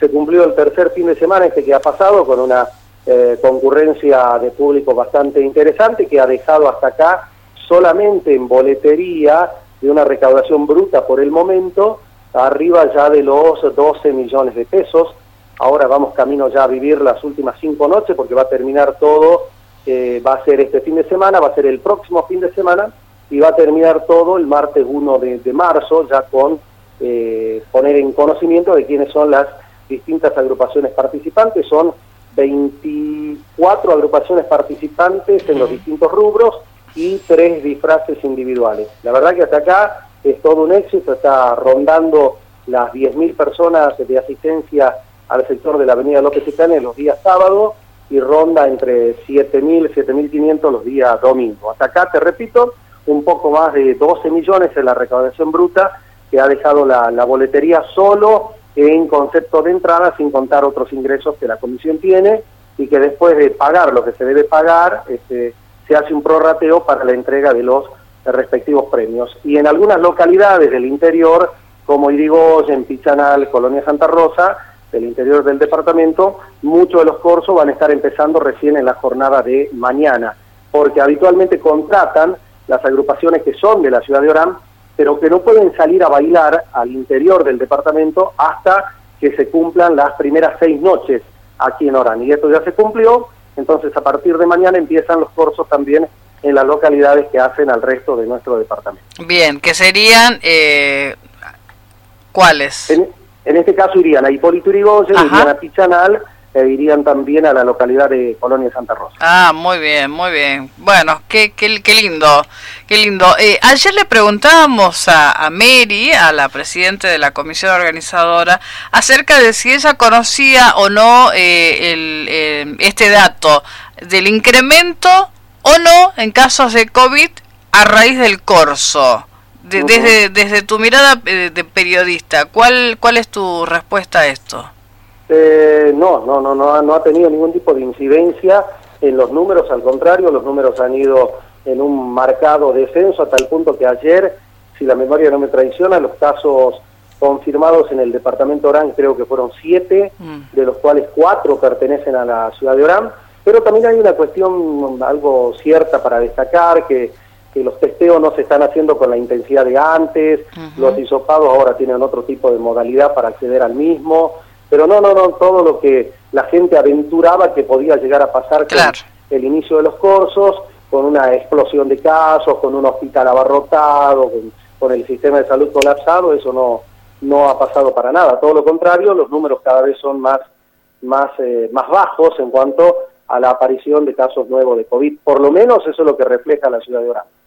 se cumplió el tercer fin de semana que ha pasado con una concurrencia de público bastante interesante que ha dejado hasta acá solamente en boletería de una recaudación bruta por el momento, arriba ya de los 12 millones de pesos. Ahora vamos camino ya a vivir las últimas 5 noches porque va a terminar todo, va a ser este fin de semana, va a ser el próximo fin de semana y va a terminar todo el martes 1 de marzo ya con poner en conocimiento de quiénes son las distintas agrupaciones participantes. Son 24 agrupaciones participantes en los distintos rubros y 3 disfraces individuales. La verdad que hasta acá es todo un éxito, está rondando las 10.000 personas de asistencia al sector de la avenida López y Canes los días sábados y ronda entre 7.000, 7.500 los días domingo. Hasta acá, te repito, un poco más de 12 millones en la recaudación bruta que ha dejado la boletería solo en concepto de entrada, sin contar otros ingresos que la comisión tiene y que después de pagar lo que se debe pagar, se hace un prorrateo para la entrega de los respectivos premios. Y en algunas localidades del interior, como Irigoyen, Pichanal, Colonia Santa Rosa, del interior del departamento, muchos de los cursos van a estar empezando recién en la jornada de mañana, porque habitualmente contratan las agrupaciones que son de la ciudad de Orán, pero que no pueden salir a bailar al interior del departamento hasta que se cumplan las primeras 6 noches aquí en Orán. Y esto ya se cumplió, entonces a partir de mañana empiezan los cursos también en las localidades que hacen al resto de nuestro departamento. Bien, ¿qué serían cuáles? En este caso irían a Hipólito Yrigoyen, irían a Pichanal, irían también a la localidad de Colonia Santa Rosa. Ah, muy bien, muy bien. Bueno, qué lindo, qué lindo. Ayer le preguntábamos a Mary, a la presidenta de la comisión organizadora, acerca de si ella conocía o no este dato del incremento o no en casos de COVID a raíz del corso. Desde tu mirada de periodista, ¿cuál es tu respuesta a esto? No ha tenido ningún tipo de incidencia en los números, al contrario, los números han ido en un marcado descenso a tal punto que ayer, si la memoria no me traiciona, los casos confirmados en el departamento Orán creo que fueron 7, de los cuales 4 pertenecen a la ciudad de Orán, pero también hay una cuestión algo cierta para destacar, que los testeos no se están haciendo con la intensidad de antes, los hisopados ahora tienen otro tipo de modalidad para acceder al mismo, pero no, todo lo que la gente aventuraba que podía llegar a pasar con el inicio de los cursos, con una explosión de casos, con un hospital abarrotado, con el sistema de salud colapsado, eso no ha pasado para nada, todo lo contrario, los números cada vez son más bajos en cuanto a la aparición de casos nuevos de COVID, por lo menos eso es lo que refleja la ciudad de Orán.